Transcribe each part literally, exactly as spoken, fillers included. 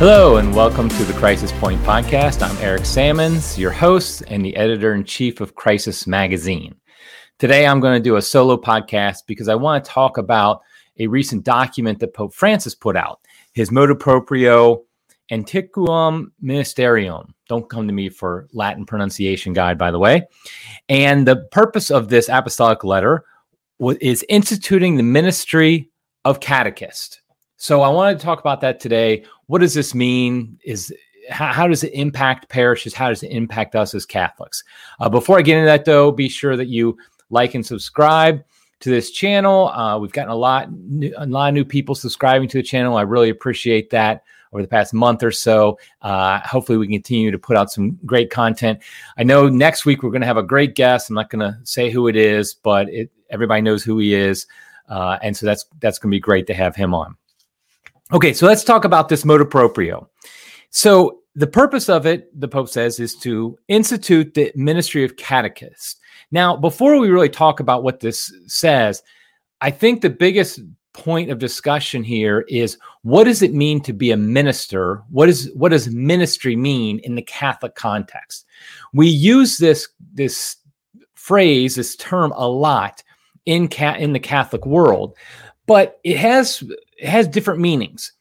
Hello, and welcome to the Crisis Point podcast. I'm Eric Sammons, your host and the editor-in-chief of Crisis Magazine. Today, I'm going to do a solo podcast because I want to talk about a recent document that Pope Francis put out, his motu proprio Antiquum Ministerium. Don't come to me for Latin pronunciation guide, by the way. And the purpose of this apostolic letter is instituting the ministry of catechist. So I wanted to talk about that today. What does this mean? Is how, how does it impact parishes? How does it impact us as Catholics? Uh, before I get into that, though, be sure that you like and subscribe to this channel. Uh, we've gotten a lot, a lot of new people subscribing to the channel. I really appreciate that over the past month or so. Uh, hopefully, we can continue to put out some great content. I know next week we're going to have a great guest. I'm not going to say who it is, but it, everybody knows who he is, uh, and so that's that's going to be great to have him on. Okay, so let's talk about this motu proprio. So the purpose of it, the Pope says, is to institute the ministry of catechist. Now, before we really talk about what this says, I think the biggest point of discussion here is, what does it mean to be a minister? What is what does ministry mean in the Catholic context? We use this this phrase, this term, a lot in ca- in the Catholic world, but it has it has different meanings.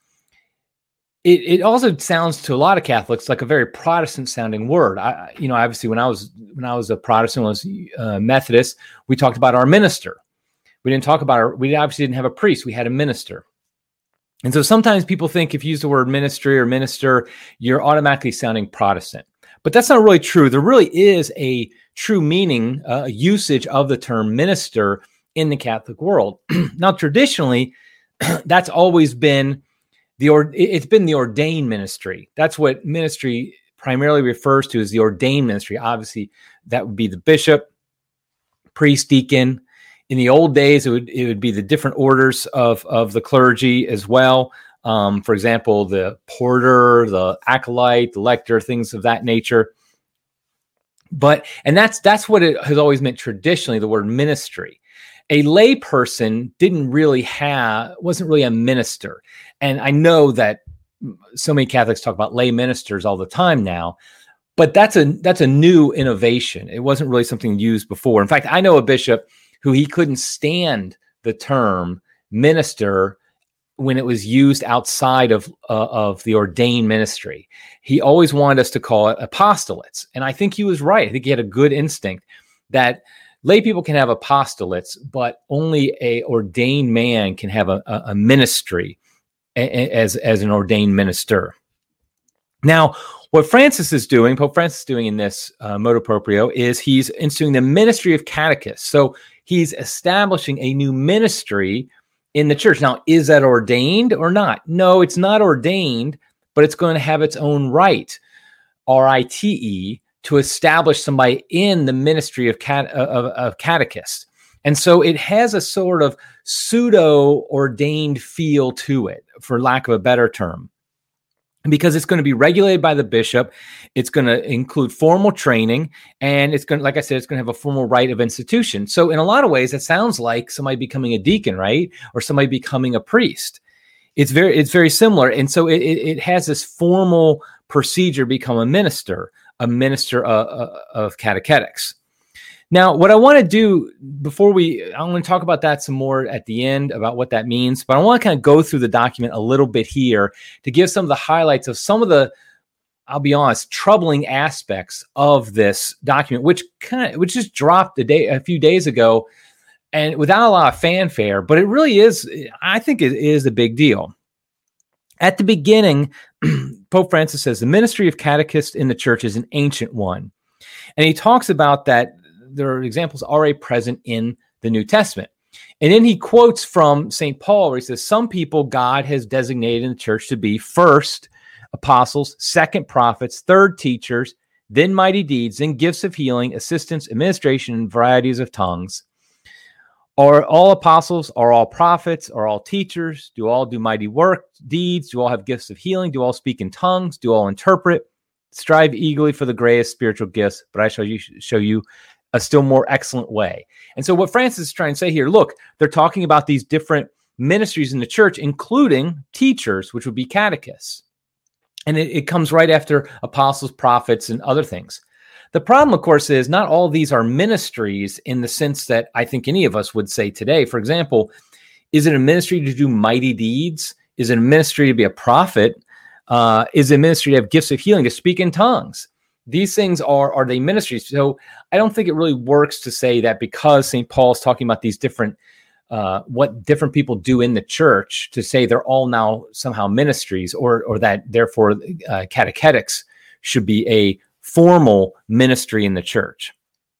It it also sounds to a lot of Catholics like a very Protestant-sounding word. I, you know, obviously, when I was when I was a Protestant, was uh, Methodist, we talked about our minister. We didn't talk about our. We obviously didn't have a priest. We had a minister. And so sometimes people think if you use the word ministry or minister, you're automatically sounding Protestant. But that's not really true. There really is a true meaning, uh, usage of the term minister in the Catholic world. Now, traditionally, that's always been the or it's been the ordained ministry. That's what ministry primarily refers to, as the ordained ministry. Obviously, that would be the bishop, priest, deacon. In the old days, it would it would be the different orders of, of the clergy as well. Um, for example, the porter, the acolyte, the lector, things of that nature. But and that's that's what it has always meant traditionally, the word ministry. A lay person didn't really have, wasn't really a minister. And I know that so many Catholics talk about lay ministers all the time now, but that's a that's a new innovation. It wasn't really something used before. In fact, I know a bishop who he couldn't stand the term minister when it was used outside of uh, of the ordained ministry. He always wanted us to call it apostolates. And I think he was right. I think he had a good instinct that lay people can have apostolates, but only a ordained man can have a, a, a ministry a, as, as an ordained minister. Now, what Francis is doing, Pope Francis is doing in this uh, motu proprio, is he's instituting the ministry of catechist. So he's establishing a new ministry in the church. Now, is that ordained or not? No, it's not ordained, but it's going to have its own right, R I T E, to establish somebody in the ministry of, cat, of, of catechist. And so it has a sort of pseudo-ordained feel to it, for lack of a better term, because it's going to be regulated by the bishop. It's going to include formal training, and it's going to, like I said, it's going to have a formal right of institution. So in a lot of ways, it sounds like somebody becoming a deacon, right? Or somebody becoming a priest. It's very, it's very similar. And so it, it, it has this formal procedure, become a minister, a minister of, of catechetics. Now, what I want to do before we, I'm going to talk about that some more at the end about what that means, but I want to kind of go through the document a little bit here to give some of the highlights of some of the, I'll be honest, troubling aspects of this document, which kind of, which just dropped a day, a few days ago, and without a lot of fanfare, but it really is, I think it is a big deal. At the beginning, Pope Francis says the ministry of catechist in the church is an ancient one. And he talks about that there are examples already present in the New Testament. And then he quotes from Saint Paul, where he says, some people God has designated in the church to be first apostles, second prophets, third teachers, then mighty deeds, then gifts of healing, assistance, administration, and varieties of tongues. Are all apostles? Are all prophets? Are all teachers? Do all do mighty work, deeds? Do all have gifts of healing? Do all speak in tongues? Do all interpret? Strive eagerly for the greatest spiritual gifts, but I shall you, show you a still more excellent way. And so what Francis is trying to say here, look, they're talking about these different ministries in the church, including teachers, which would be catechists. And it, it comes right after apostles, prophets, and other things. The problem, of course, is not all of these are ministries in the sense that I think any of us would say today. For example, is it a ministry to do mighty deeds? Is it a ministry to be a prophet? Uh, is it a ministry to have gifts of healing, to speak in tongues? These things are, are they ministries? So I don't think it really works to say that because Saint Paul is talking about these different, uh, what different people do in the church, to say they're all now somehow ministries, or, or that therefore uh, catechetics should be a formal ministry in the church.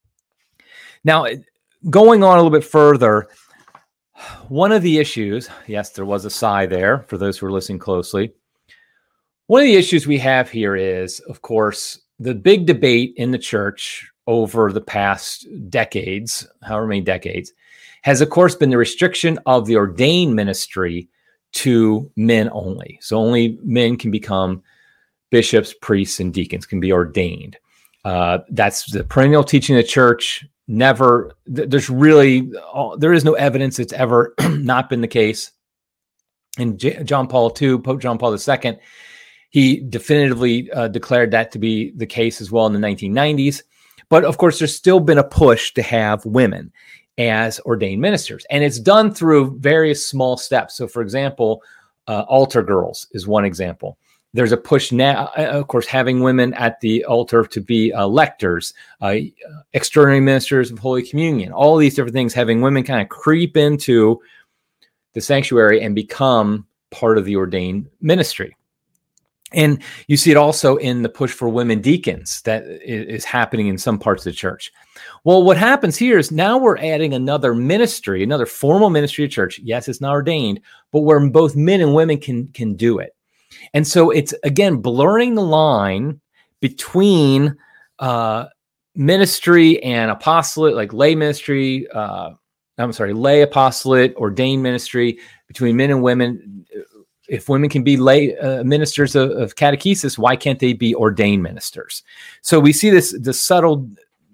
Now, going on a little bit further, one of the issues, yes, there was a sigh there for those who are listening closely. One of the issues we have here is, of course, the big debate in the church over the past decades, however many decades, has, of course, been the restriction of the ordained ministry to men only. So only men can become bishops, priests, and deacons, can be ordained. Uh, that's the perennial teaching of the church. Never, th- there's really, uh, there is no evidence it's ever not been the case. And J- John Paul the Second, Pope John Paul the Second, he definitively uh, declared that to be the case as well in the nineteen nineties. But of course, there's still been a push to have women as ordained ministers. And it's done through various small steps. So for example, uh, altar girls is one example. There's a push now, of course, having women at the altar to be uh, lectors, uh, extraordinary ministers of Holy Communion, all these different things, having women kind of creep into the sanctuary and become part of the ordained ministry. And you see it also in the push for women deacons that is happening in some parts of the church. Well, what happens here is now we're adding another ministry, another formal ministry of church. Yes, it's not ordained, but where both men and women can, can do it. And so it's, again, blurring the line between uh, ministry and apostolate, like lay ministry, uh, I'm sorry, lay apostolate, ordained ministry, between men and women. If women can be lay uh, ministers of, of catechesis, why can't they be ordained ministers? So we see this, the subtle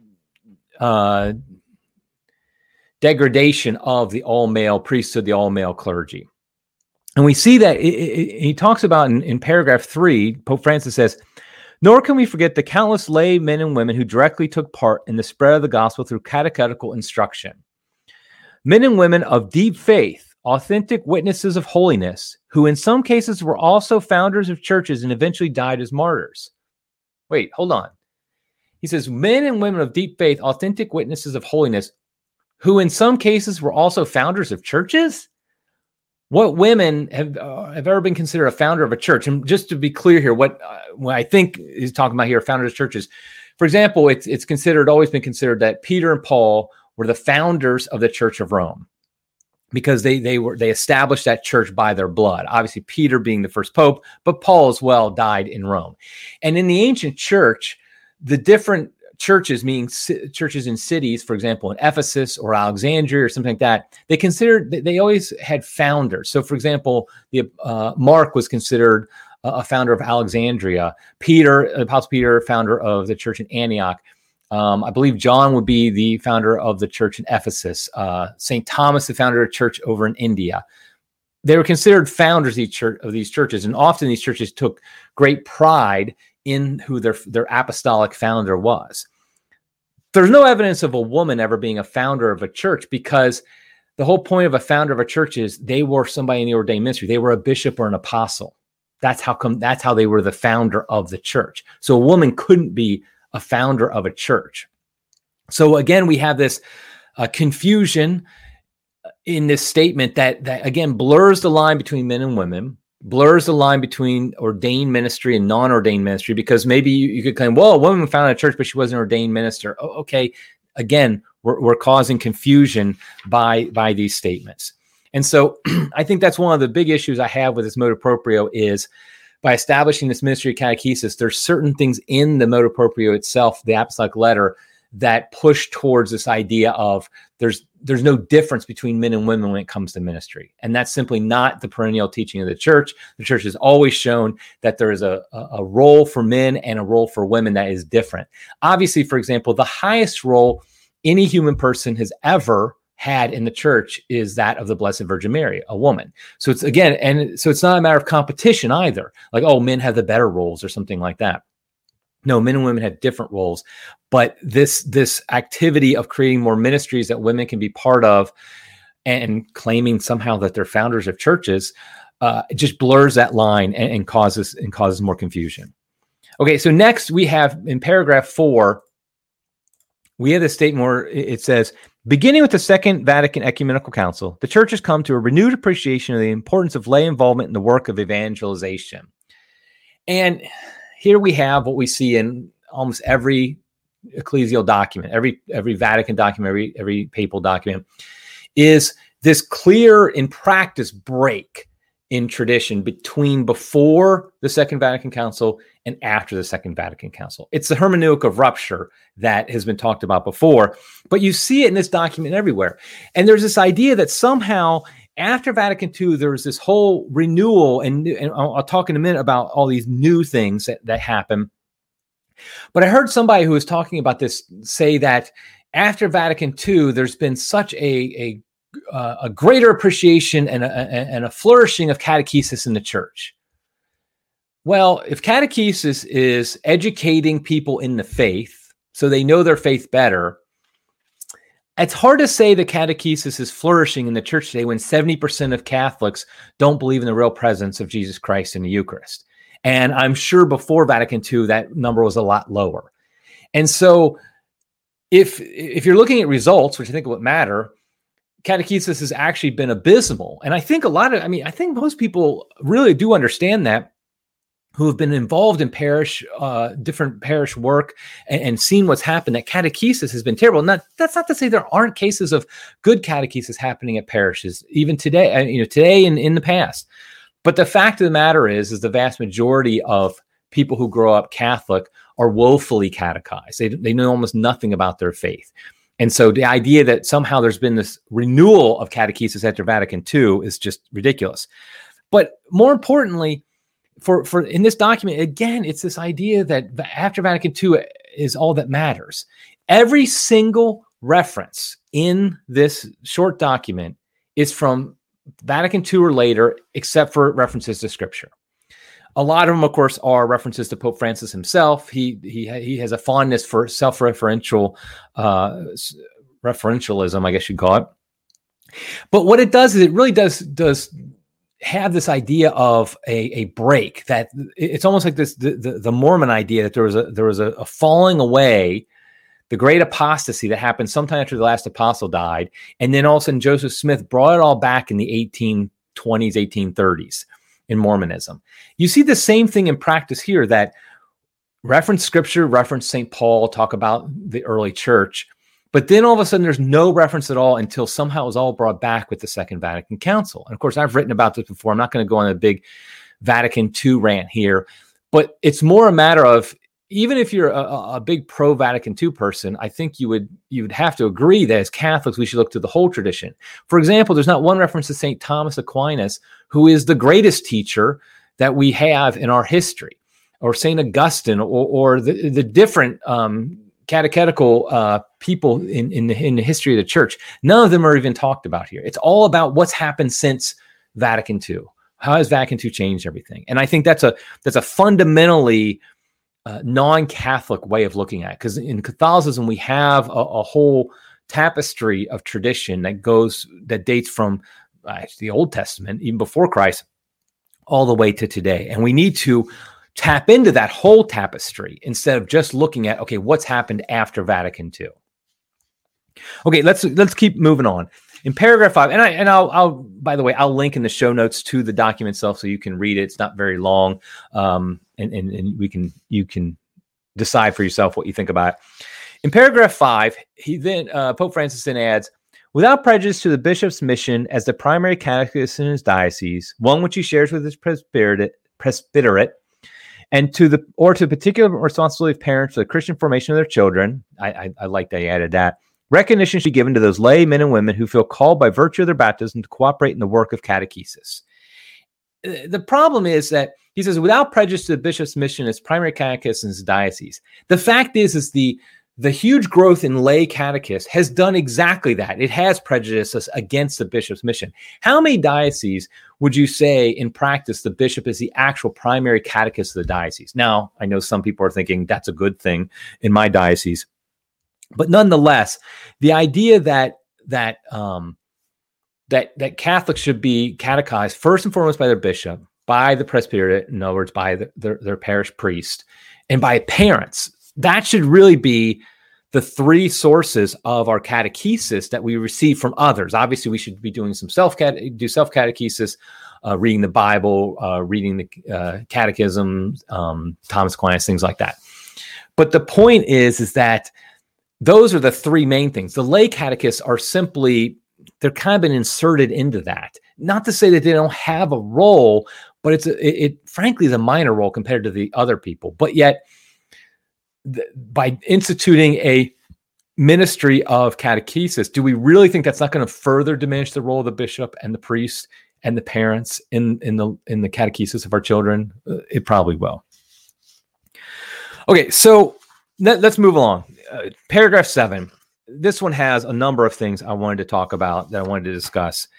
uh, degradation of the all-male priesthood, the all-male clergy. And we see that it, it, he talks about in, in paragraph three, Pope Francis says, nor can we forget the countless lay men and women who directly took part in the spread of the gospel through catechetical instruction. Men and women of deep faith, authentic witnesses of holiness, who in some cases were also founders of churches and eventually died as martyrs. Wait, hold on. He says, men and women of deep faith, authentic witnesses of holiness, who in some cases were also founders of churches? What women have uh, have ever been considered a founder of a church? And just to be clear here, what, uh, what I think he's talking about here, founders of churches. For example, it's it's considered, always been considered that Peter and Paul were the founders of the Church of Rome because they they were they established that church by their blood. Obviously, Peter being the first pope, but Paul as well died in Rome. And in the ancient church, the different churches, meaning c- churches in cities, for example, in Ephesus or Alexandria or something like that, they considered, they always had founders. So for example, the uh, Mark was considered a, a founder of Alexandria. Peter, Apostle Peter, founder of the church in Antioch. Um, I believe John would be the founder of the church in Ephesus. Uh, Saint Thomas, the founder of a church over in India. They were considered founders of, each church, of these churches, and often these churches took great pride in who their, their apostolic founder was. There's no evidence of a woman ever being a founder of a church because the whole point of a founder of a church is they were somebody in the ordained ministry. They were a bishop or an apostle. That's how come, that's how they were the founder of the church. So a woman couldn't be a founder of a church. So again, we have this uh, confusion in this statement that, that again blurs the line between men and women, blurs the line between ordained ministry and non-ordained ministry, because maybe you, you could claim, well, a woman founded a church, but she wasn't an ordained minister. Oh, okay. Again, we're, we're causing confusion by, by these statements. And so I think that's one of the big issues I have with this motu proprio is by establishing this ministry of catechesis, there's certain things in the motu proprio itself, the apostolic letter, that push towards this idea of there's there's no difference between men and women when it comes to ministry. And that's simply not the perennial teaching of the church. The church has always shown that there is a, a role for men and a role for women that is different. Obviously, for example, the highest role any human person has ever had in the church is that of the Blessed Virgin Mary, a woman. So it's again, and so it's not a matter of competition either. Like, oh, men have the better roles or something like that. No, men and women have different roles, but this this activity of creating more ministries that women can be part of, and claiming somehow that they're founders of churches, uh, it just blurs that line and, and causes and causes more confusion. Okay, so next we have in paragraph four, we have this statement where it says, beginning with the Second Vatican Ecumenical Council, the Church has come to a renewed appreciation of the importance of lay involvement in the work of evangelization. And here we have what we see in almost every ecclesial document, every every Vatican document, every every papal document, is this clear in practice break in tradition between before the Second Vatican Council and after the Second Vatican Council. It's the hermeneutic of rupture that has been talked about before, but you see it in this document everywhere. And there's this idea that somehow after Vatican Two, there was this whole renewal, and, and I'll, I'll talk in a minute about all these new things that, that happen. But I heard somebody who was talking about this say that after Vatican Two, there's been such a, a Uh, a greater appreciation and a, and a flourishing of catechesis in the church. Well, if catechesis is educating people in the faith so they know their faith better, it's hard to say that catechesis is flourishing in the church today when seventy percent of Catholics don't believe in the real presence of Jesus Christ in the Eucharist. And I'm sure before Vatican Two, that number was a lot lower. And so if, if you're looking at results, which I think would matter, catechesis has actually been abysmal. And I think a lot of, I mean, I think most people really do understand that, who have been involved in parish, uh, different parish work and, and seen what's happened, that catechesis has been terrible. Not, that's not to say there aren't cases of good catechesis happening at parishes, even today, uh, you know, today and in the past. But the fact of the matter is, is the vast majority of people who grow up Catholic are woefully catechized. They, they know almost nothing about their faith. And so the idea that somehow there's been this renewal of catechesis after Vatican Two is just ridiculous. But more importantly, for, for in this document, again, it's this idea that after Vatican Two is all that matters. Every single reference in this short document is from Vatican Two or later, except for references to Scripture. A lot of them, of course, are references to Pope Francis himself. He he he has a fondness for self-referential uh, referentialism, I guess you'd call it. But what it does is it really does does have this idea of a, a break, that it's almost like this the, the, the Mormon idea that there was a there was a, a falling away, the great apostasy that happened sometime after the last apostle died, and then all of a sudden Joseph Smith brought it all back in the eighteen twenties, eighteen thirties. In Mormonism. You see the same thing in practice here, that reference Scripture, reference Saint Paul, talk about the early church, but then all of a sudden there's no reference at all until somehow it was all brought back with the Second Vatican Council. And of course, I've written about this before. I'm not going to go on a big Vatican Two rant here, but it's more a matter of, even if you're a, a big pro-Vatican Two person, I think you would you would have to agree that as Catholics, we should look to the whole tradition. For example, there's not one reference to Saint Thomas Aquinas, who is the greatest teacher that we have in our history, or Saint Augustine, or, or the, the different um, catechetical uh, people in, in, the, in the history of the church. None of them are even talked about here. It's all about what's happened since Vatican Two. How has Vatican Two changed everything? And I think that's a that's a fundamentally Uh, non-Catholic way of looking at it, because in Catholicism we have a, a whole tapestry of tradition that goes that dates from uh, the Old Testament, even before Christ, all the way to today, and we need to tap into that whole tapestry instead of just looking at, okay, what's happened after Vatican Two. Okay, let's let's keep moving on. In paragraph five, and I and I'll, I'll by the way, I'll link in the show notes to the document itself so you can read it. It's not very long, um, and, and and we can you can decide for yourself what you think about it. In paragraph five, he then uh, Pope Francis then adds, without prejudice to the bishop's mission as the primary catechist in his diocese, one which he shares with his presbyterate, presbyterate and to the or to particular responsibility of parents for the Christian formation of their children. I, I, I like that he added that. Recognition should be given to those lay men and women who feel called by virtue of their baptism to cooperate in the work of catechesis. The problem is that he says, without prejudice to the bishop's mission as primary catechist in his diocese. The fact is, is the the huge growth in lay catechists has done exactly that. It has prejudiced us against the bishop's mission. How many dioceses would you say in practice the bishop is the actual primary catechist of the diocese? Now, I know some people are thinking that's a good thing in my diocese, but nonetheless, the idea that that um, that that Catholics should be catechized first and foremost by their bishop, by the presbyterian, in other words, by the, their, their parish priest, and by parents. That should really be the three sources of our catechesis that we receive from others. Obviously, we should be doing some self do self catechesis, uh, reading the Bible, uh, reading the uh, catechism, um, Thomas Aquinas, things like that. But the point is, is that those are the three main things. The lay catechists are simply, they're kind of been inserted into that. Not to say that they don't have a role, but it's a, it, it frankly is a minor role compared to the other people. But yet, by instituting a ministry of catechesis, do we really think that's not going to further diminish the role of the bishop and the priest and the parents in, in the in the catechesis of our children? Uh, it probably will. Okay, so let, let's move along. Uh, paragraph seven. This one has a number of things I wanted to talk about that I wanted to discuss.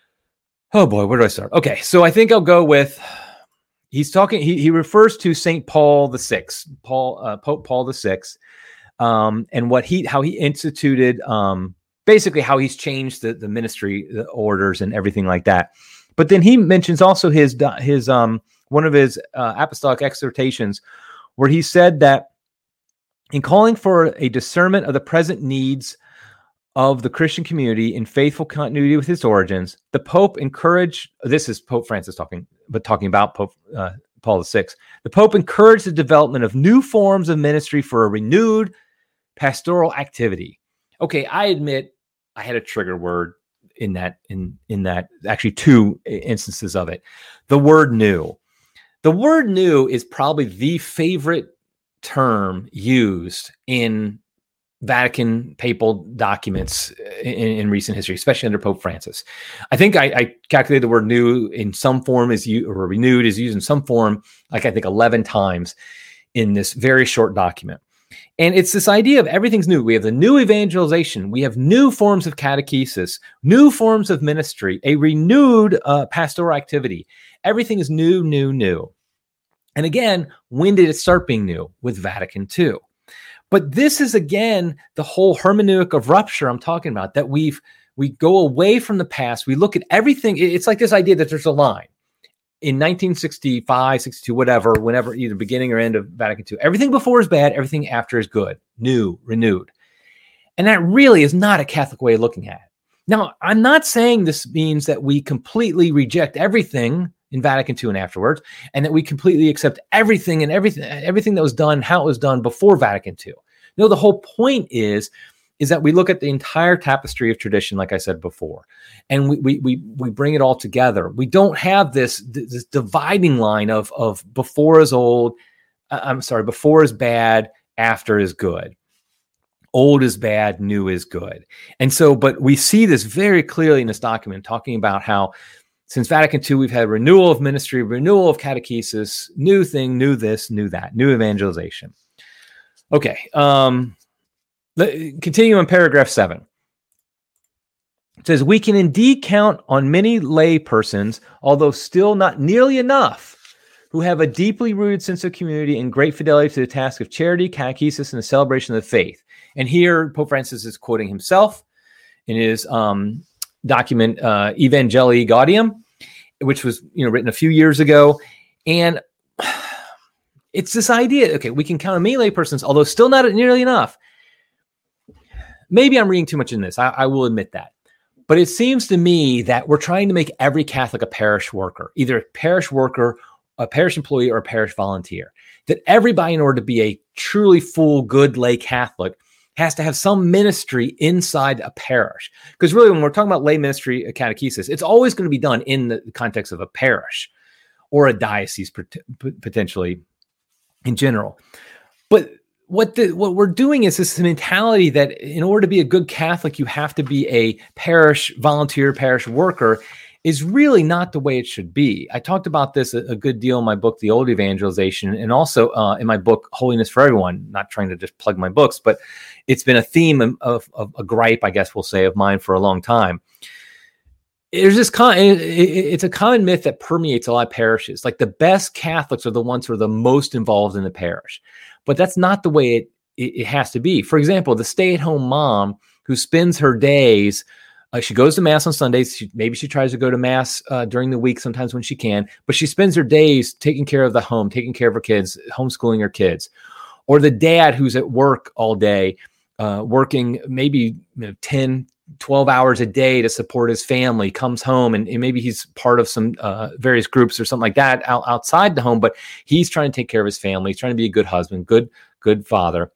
Oh boy, where do I start? Okay, so I think I'll go with. He's talking. He he refers to Saint Paul the Sixth, Paul uh, Pope Paul the Sixth, um, and what he how he instituted, um, basically how he's changed the the ministry, the orders, and everything like that. But then he mentions also his his um one of his uh, apostolic exhortations, where he said that in calling for a discernment of the present needs of the Christian community in faithful continuity with its origins, the Pope encouraged, this is Pope Francis talking, but talking about Pope uh, Paul the Sixth, the Pope encouraged the development of new forms of ministry for a renewed pastoral activity. Okay, I admit I had a trigger word in that, in, in that, actually two instances of it. The word new. The word new is probably the favorite term used in Vatican papal documents in, in recent history, especially under Pope Francis. I think I, I calculated the word new in some form is used, or renewed is used in some form, like I think eleven times in this very short document. And it's this idea of everything's new. We have the new evangelization. We have new forms of catechesis, new forms of ministry, a renewed uh, pastoral activity. Everything is new, new, new. And again, when did it start being new? With Vatican Two. But this is, again, the whole hermeneutic of rupture I'm talking about, that we've we go away from the past. We look at everything. It's like this idea that there's a line. In nineteen sixty-five, sixty-two, whatever, whenever, either beginning or end of Vatican Two, everything before is bad, everything after is good, new, renewed. And that really is not a Catholic way of looking at it. Now, I'm not saying this means that we completely reject everything in Vatican Two and afterwards, and that we completely accept everything and everything, everything that was done, how it was done before Vatican Two. No, the whole point is, is that we look at the entire tapestry of tradition, like I said before, and we we we, we bring it all together. We don't have this, this dividing line of, of before is old, uh, I'm sorry, before is bad, after is good. Old is bad, new is good. And so, but we see this very clearly in this document, talking about how since Vatican Two, we've had renewal of ministry, renewal of catechesis, new thing, new this, new that, new evangelization. Okay, um, let, continue on paragraph seven. It says, we can indeed count on many lay persons, although still not nearly enough, who have a deeply rooted sense of community and great fidelity to the task of charity, catechesis, and the celebration of the faith. And here, Pope Francis is quoting himself in his um, document uh, Evangelii Gaudium, which was you know written a few years ago, and it's this idea. Okay, we can count on many lay persons, although still not nearly enough. Maybe I'm reading too much in this. I, I will admit that, but it seems to me that we're trying to make every Catholic a parish worker, either a parish worker, a parish employee, or a parish volunteer. That everybody, in order to be a truly full, good lay Catholic, has to have some ministry inside a parish. Because really, when we're talking about lay ministry, a catechesis, it's always going to be done in the context of a parish or a diocese, potentially in general. But what the, what we're doing is this mentality that in order to be a good Catholic, you have to be a parish volunteer, parish worker, is really not the way it should be. I talked about this a, a good deal in my book, The Old Evangelization, and also uh, in my book, Holiness for Everyone, not trying to just plug my books, but it's been a theme of, of, of a gripe, I guess we'll say, of mine for a long time. There's this con- it, it, it's a common myth that permeates a lot of parishes. Like the best Catholics are the ones who are the most involved in the parish, but that's not the way it, it, it has to be. For example, the stay-at-home mom who spends her days Uh, she goes to Mass on Sundays. She, maybe she tries to go to Mass uh, during the week sometimes when she can, but she spends her days taking care of the home, taking care of her kids, homeschooling her kids. Or the dad who's at work all day, uh, working maybe you know, ten, twelve hours a day to support his family, comes home and, and maybe he's part of some uh, various groups or something like that out, outside the home, but he's trying to take care of his family. He's trying to be a good husband, good, good father.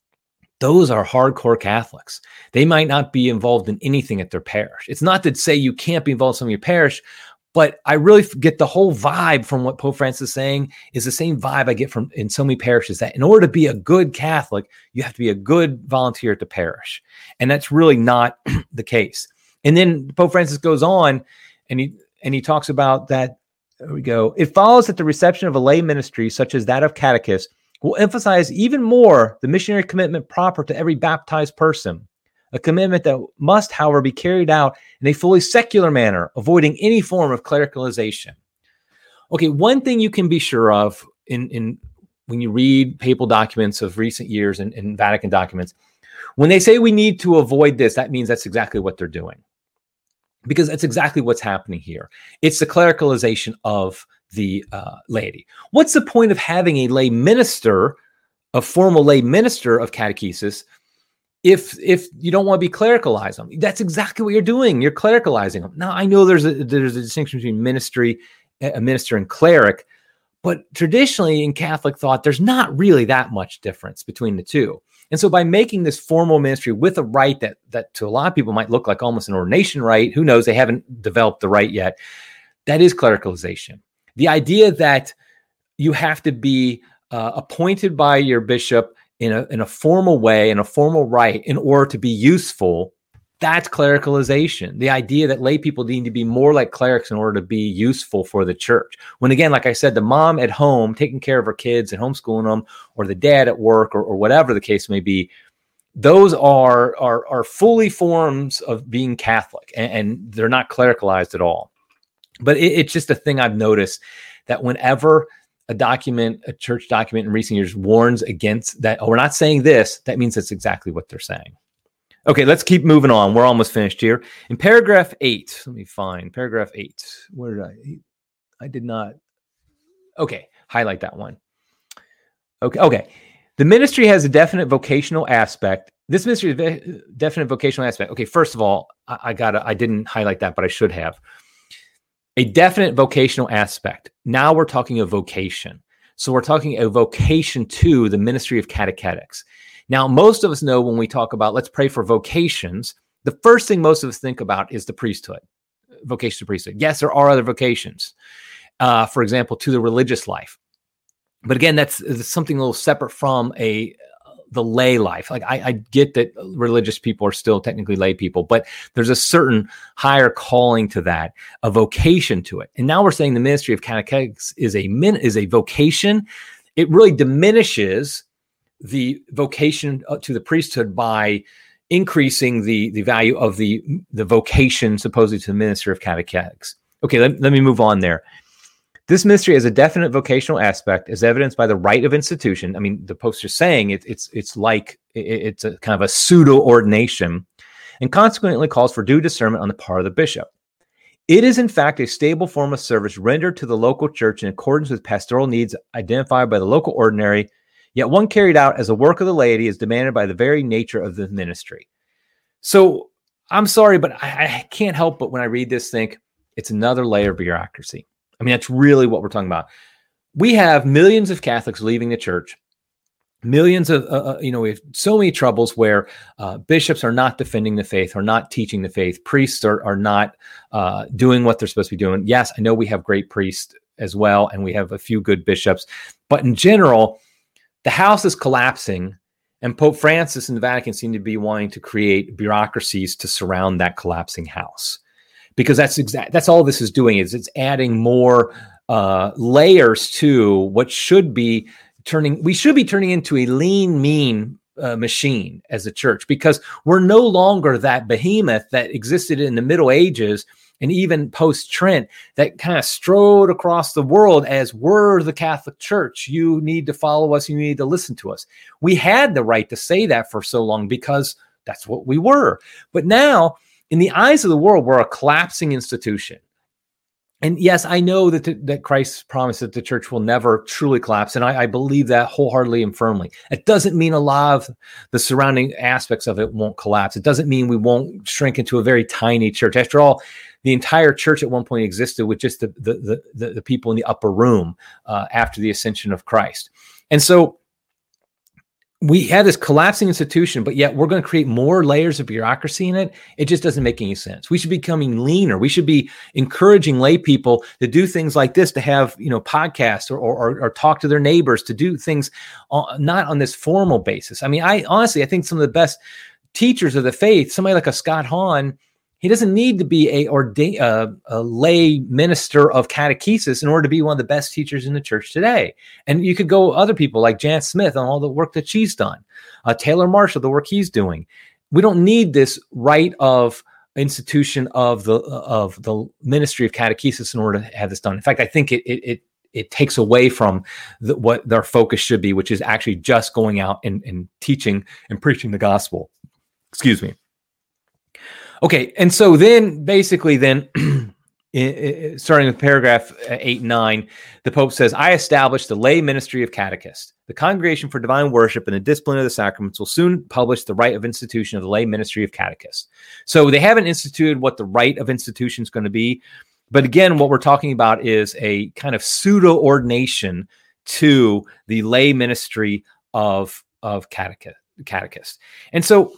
Those are hardcore Catholics. They might not be involved in anything at their parish. It's not to say you can't be involved in some of your parish, but I really get the whole vibe from what Pope Francis is saying is the same vibe I get from in so many parishes, that in order to be a good Catholic, you have to be a good volunteer at the parish. And that's really not the case. And then Pope Francis goes on and he, and he talks about that. There we go. It follows that the reception of a lay ministry such as that of catechists will emphasize even more the missionary commitment proper to every baptized person, a commitment that must, however, be carried out in a fully secular manner, avoiding any form of clericalization. Okay, one thing you can be sure of in, in when you read papal documents of recent years and, and Vatican documents, when they say we need to avoid this, that means that's exactly what they're doing. Because that's exactly what's happening here. It's the clericalization of the uh, laity. What's the point of having a lay minister, a formal lay minister of catechesis, if if you don't want to be clericalized them? That's exactly what you're doing. You're clericalizing them. Now, I know there's a, there's a distinction between ministry, a minister and cleric, but traditionally in Catholic thought, there's not really that much difference between the two. And so by making this formal ministry with a rite that that to a lot of people might look like almost an ordination rite, who knows, they haven't developed the rite yet, that is clericalization. The idea that you have to be uh, appointed by your bishop in a, in a formal way, in a formal rite, in order to be useful, that's clericalization. The idea that lay people need to be more like clerics in order to be useful for the church. When again, like I said, the mom at home taking care of her kids and homeschooling them, or the dad at work, or, or whatever the case may be, those are, are, are fully forms of being Catholic, and, and they're not clericalized at all. But it, it's just a thing I've noticed that whenever a document, a church document in recent years warns against that, oh, we're not saying this, that means that's exactly what they're saying. Okay, let's keep moving on. We're almost finished here. In paragraph eight, let me find paragraph eight. Where did I? I did not. Okay, highlight that one. Okay, okay. The ministry has a definite vocational aspect. This ministry has a definite vocational aspect. Okay, first of all, I, I gotta. I didn't highlight that, but I should have. A definite vocational aspect. Now we're talking a vocation. So we're talking a vocation to the ministry of catechetics. Now, most of us know when we talk about let's pray for vocations, the first thing most of us think about is the priesthood, vocation to priesthood. Yes, there are other vocations, uh, for example, to the religious life. But again, that's, that's something a little separate from a the lay life. Like I, I get that religious people are still technically lay people, but there's a certain higher calling to that, a vocation to it. And now we're saying the ministry of catechetics is a min, is a vocation. It really diminishes the vocation to the priesthood by increasing the, the value of the, the vocation supposedly to the minister of catechetics. Okay, let, let me move on there. This ministry has a definite vocational aspect as evidenced by the rite of institution. I mean, the Pope's just saying it, it's it's like it, it's a kind of a pseudo ordination, and consequently calls for due discernment on the part of the bishop. It is in fact a stable form of service rendered to the local church in accordance with pastoral needs identified by the local ordinary, yet one carried out as a work of the laity is demanded by the very nature of the ministry. So I'm sorry, but I, I can't help but when I read this think it's another layer of bureaucracy. I mean, that's really what we're talking about. We have millions of Catholics leaving the church, millions of, uh, you know, we have so many troubles where uh, bishops are not defending the faith, are not teaching the faith. Priests are, are not uh, doing what they're supposed to be doing. Yes, I know we have great priests as well, and we have a few good bishops. But in general, the house is collapsing, and Pope Francis and the Vatican seem to be wanting to create bureaucracies to surround that collapsing house. because that's exact. That's all this is doing is it's adding more uh, layers to what should be turning. We should be turning into a lean, mean uh, machine as a church, because we're no longer that behemoth that existed in the Middle Ages and even post-Trent that kind of strode across the world as we're the Catholic Church. You need to follow us. You need to listen to us. We had the right to say that for so long because that's what we were. But now, in the eyes of the world, we're a collapsing institution. And yes, I know that the, that Christ promised that the church will never truly collapse, and I, I believe that wholeheartedly and firmly. It doesn't mean a lot of the surrounding aspects of it won't collapse. It doesn't mean we won't shrink into a very tiny church. After all, the entire church at one point existed with just the the the, the, the people in the upper room uh, after the ascension of Christ. And so we have this collapsing institution, but yet we're going to create more layers of bureaucracy in it. It just doesn't make any sense. We should be becoming leaner. We should be encouraging lay people to do things like this, to have, you know, podcasts or, or, or talk to their neighbors, to do things on, not on this formal basis. I mean, I honestly, I think some of the best teachers of the faith, somebody like a Scott Hahn, he doesn't need to be a, ordain, uh, a lay minister of catechesis in order to be one of the best teachers in the church today. And you could go other people like Jan Smith and all the work that she's done, uh, Taylor Marshall, the work he's doing. We don't need this right of institution of the of the ministry of catechesis in order to have this done. In fact, I think it it it, it takes away from the, what their focus should be, which is actually just going out and, and teaching and preaching the gospel. Excuse me. Okay, and so then basically then, starting with paragraph eight and nine, the Pope says, I established the lay ministry of catechist. The Congregation for Divine Worship and the Discipline of the Sacraments will soon publish the right of institution of the lay ministry of catechist. So they haven't instituted what the right of institution is going to be. But again, what we're talking about is a kind of pseudo-ordination to the lay ministry of, of catechist, catechist. And so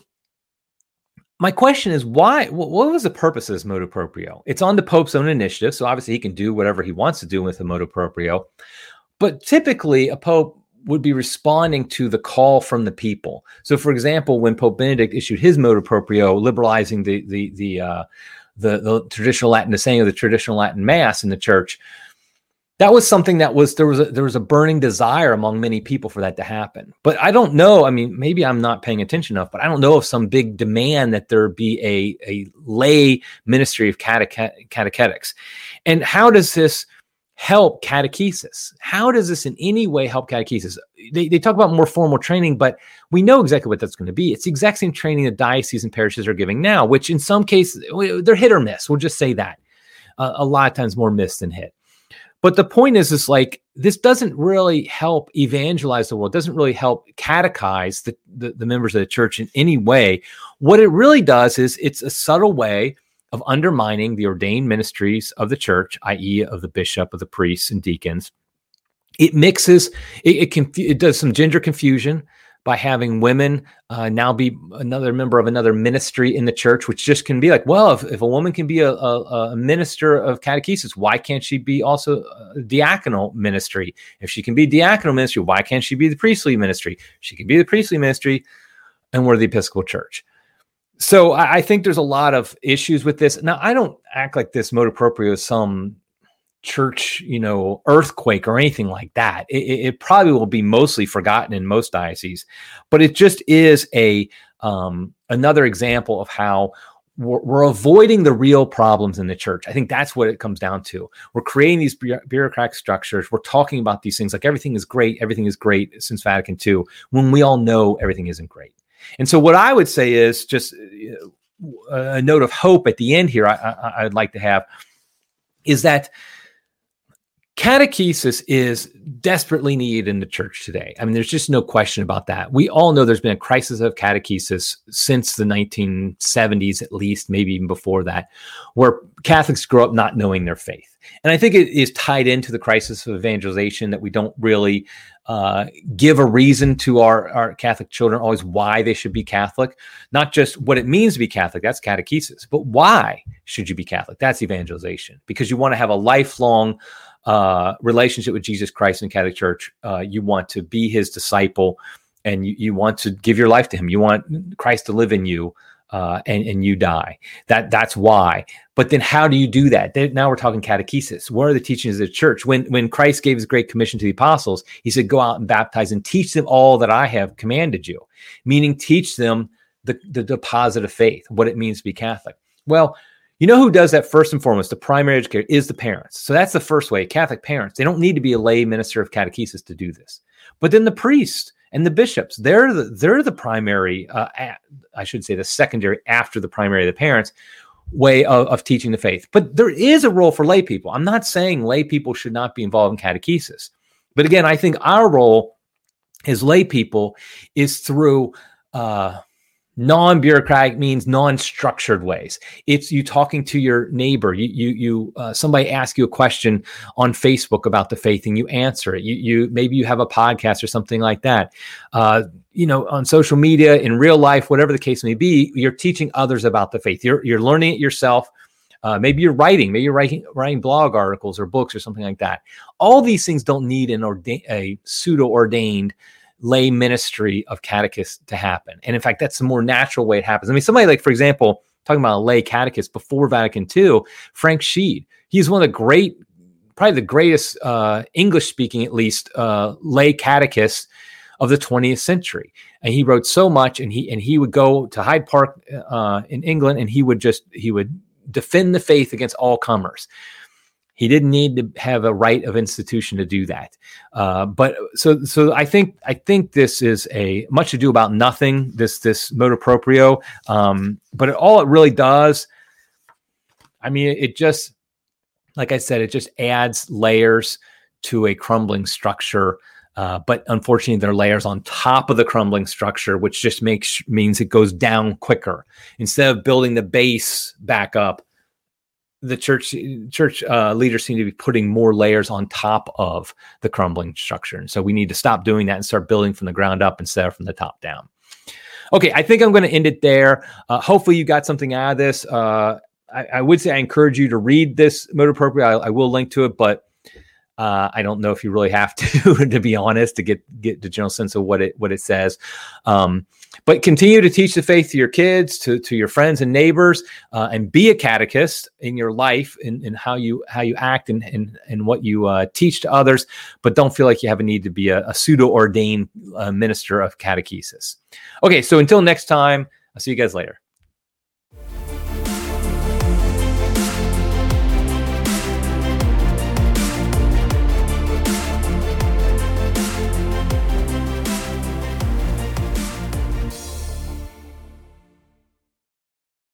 my question is, why? What was the purpose of this motu proprio? It's on the Pope's own initiative, so obviously he can do whatever he wants to do with the motu proprio. But typically, a Pope would be responding to the call from the people. So, for example, when Pope Benedict issued his motu proprio, liberalizing the the the uh, the, the traditional Latin, the saying of the traditional Latin Mass in the Church, that was something that was, there was a, there was a burning desire among many people for that to happen. But I don't know, I mean, maybe I'm not paying attention enough, but I don't know of some big demand that there be a, a lay ministry of cateche- catechetics. And how does this help catechesis? How does this in any way help catechesis? They, they talk about more formal training, but we know exactly what that's going to be. It's the exact same training that dioceses and parishes are giving now, which in some cases, they're hit or miss. We'll just say that. Uh, a lot of times more miss than hit. But the point is, is like, this doesn't really help evangelize the world, doesn't really help catechize the, the, the members of the church in any way. What it really does is it's a subtle way of undermining the ordained ministries of the church, that is of the bishop, of the priests and deacons. It mixes, it, it, conf- it does some gender confusion by having women uh, now be another member of another ministry in the church, which just can be like, well, if, if a woman can be a, a, a minister of catechesis, why can't she be also a diaconal ministry? If she can be diaconal ministry, why can't she be the priestly ministry? She can be the priestly ministry, and we're the Episcopal Church. So I, I think there's a lot of issues with this. Now, I don't act like this motu proprio is some church, you know, earthquake or anything like that. It, it probably will be mostly forgotten in most dioceses, but it just is a um, another example of how we're, we're avoiding the real problems in the church. I think that's what it comes down to. We're creating these bureaucratic structures. We're talking about these things like everything is great, everything is great since Vatican Two, when we all know everything isn't great. And so what I would say is just a note of hope at the end here I, I, I'd like to have is that catechesis is desperately needed in the church today. I mean, there's just no question about that. We all know there's been a crisis of catechesis since the nineteen seventies, at least, maybe even before that, where Catholics grow up not knowing their faith. And I think it is tied into the crisis of evangelization that we don't really uh, give a reason to our, our Catholic children always why they should be Catholic. Not just what it means to be Catholic, that's catechesis, but why should you be Catholic? That's evangelization, because you want to have a lifelong Uh, relationship with Jesus Christ and Catholic Church. Uh, you want to be his disciple, and you, you want to give your life to him. You want Christ to live in you uh, and, and you die. That That's why. But then how do you do that? Then, now we're talking catechesis. What are the teachings of the church? When, when Christ gave his great commission to the apostles, he said, go out and baptize and teach them all that I have commanded you, meaning teach them the, the deposit of faith, what it means to be Catholic. Well, you know who does that first and foremost? The primary educator is the parents. So that's the first way. Catholic parents, they don't need to be a lay minister of catechesis to do this. But then the priest and the bishops, they're the, they're the primary, uh, I should say the secondary after the primary of the parents way of, of teaching the faith. But there is a role for lay people. I'm not saying lay people should not be involved in catechesis. But again, I think our role as lay people is through uh, non-bureaucratic means, non-structured ways. It's you talking to your neighbor. You, you, you. Uh, somebody asks you a question on Facebook about the faith, and you answer it. You, you maybe you have a podcast or something like that. Uh, you know, on social media, in real life, whatever the case may be, you're teaching others about the faith. You're you're learning it yourself. Uh, maybe you're writing. Maybe you're writing writing blog articles or books or something like that. All these things don't need an ordain a pseudo ordained lay ministry of catechists to happen. And in fact, that's the more natural way it happens. I mean, somebody like, for example, talking about a lay catechist before Vatican Two, Frank Sheed, he's one of the great, probably the greatest uh, English speaking, at least, uh, lay catechists of the twentieth century. And he wrote so much, and he, and he would go to Hyde Park uh, in England, and he would just, he would defend the faith against all comers. He didn't need to have a right of institution to do that. Uh, but so, so I think, I think this is a much ado about nothing, this, this motu proprio. Um, but it, all it really does, I mean, it, it just, like I said, it just adds layers to a crumbling structure. Uh, but unfortunately, there are layers on top of the crumbling structure, which just makes, means it goes down quicker. Instead of building the base back up, the church church uh, leaders seem to be putting more layers on top of the crumbling structure. And so we need to stop doing that and start building from the ground up instead of from the top down. Okay, I think I'm going to end it there. Uh, hopefully you got something out of this. Uh, I, I would say I encourage you to read this motu proprio. I, I will link to it, but uh, I don't know if you really have to, to be honest, to get get the general sense of what it what it says. Um, But continue to teach the faith to your kids, to, to your friends and neighbors, uh, and be a catechist in your life in, in how you how you act and and, and what you uh, teach to others. But don't feel like you have a need to be a, a pseudo-ordained uh, minister of catechesis. Okay, so until next time, I'll see you guys later.